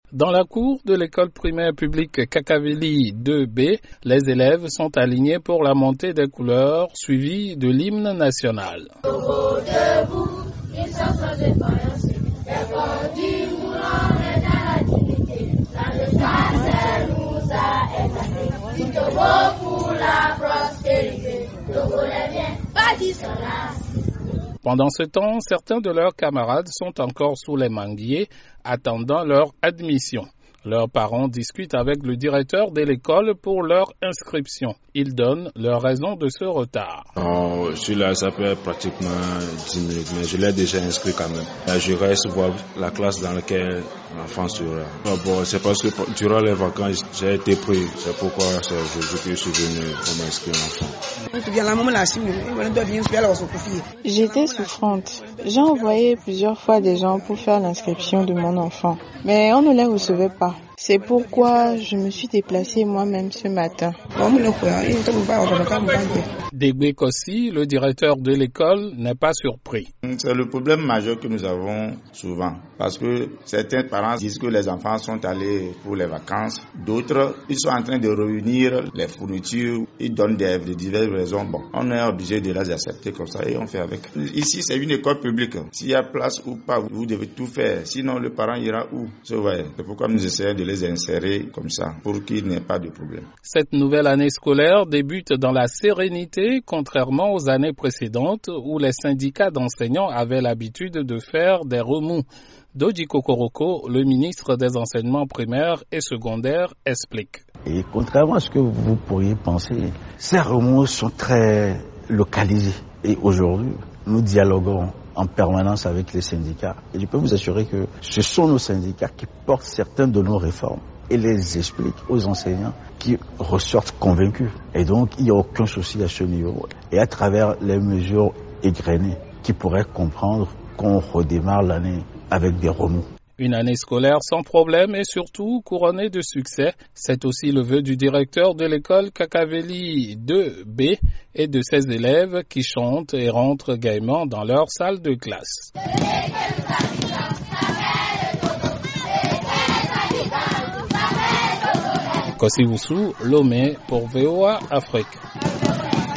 Dans la cour de l'école primaire publique Kakaveli 2B, les élèves sont alignés pour la montée des couleurs suivie de l'hymne national. Togo debout, ils sont sans défaillance, du moulin et dans la dignité, dans le cancer nous a établis. Togo pour la prospérité, Togo les biens, pas dissonance. Pendant ce temps, certains de leurs camarades sont encore sous les manguiers, attendant leur admission. Leurs parents discutent avec le directeur de l'école pour leur inscription. Ils donnent leur raison de ce retard. Je suis là, ça peut être pratiquement 10 minutes, mais je l'ai déjà inscrit quand même. Je reste voir la classe dans laquelle l'enfant sera. C'est parce que durant les vacances, j'ai été pris. C'est pourquoi je suis venu pour m'inscrire l'enfant. J'étais souffrante. J'ai envoyé plusieurs fois des gens pour faire l'inscription de mon enfant, mais on ne les recevait pas. C'est pourquoi je me suis déplacée moi-même ce matin. Degbe Kossi, le directeur de l'école, n'est pas surpris. C'est le problème majeur que nous avons souvent. Parce que certains parents disent que les enfants sont allés pour les vacances. D'autres, ils sont en train de réunir les fournitures. Ils donnent des diverses raisons. On est obligé de les accepter comme ça et on fait avec. Ici, c'est une école publique. S'il y a place ou pas, vous devez tout faire. Sinon, le parent ira où? C'est pourquoi nous essayons de les insérer comme ça pour qu'il n'y ait pas de problème. Cette nouvelle année scolaire débute dans la sérénité, contrairement aux années précédentes où les syndicats d'enseignants avaient l'habitude de faire des remous. Doji Kokoroko, le ministre des enseignements primaires et secondaires, explique. Et contrairement à ce que vous pourriez penser, ces remous sont très localisés. Et aujourd'hui, nous dialoguons en permanence avec les syndicats. Et je peux vous assurer que ce sont nos syndicats qui portent certaines de nos réformes et les expliquent aux enseignants qui ressortent convaincus. Et donc, il n'y a aucun souci à ce niveau. Et à travers les mesures égrenées, qui pourraient comprendre qu'on redémarre l'année avec des remous. Une année scolaire sans problème et surtout couronnée de succès. C'est aussi le vœu du directeur de l'école Kakaveli 2B et de ses élèves qui chantent et rentrent gaiement dans leur salle de classe. Kossi Wusu, Lomé pour VOA Afrique.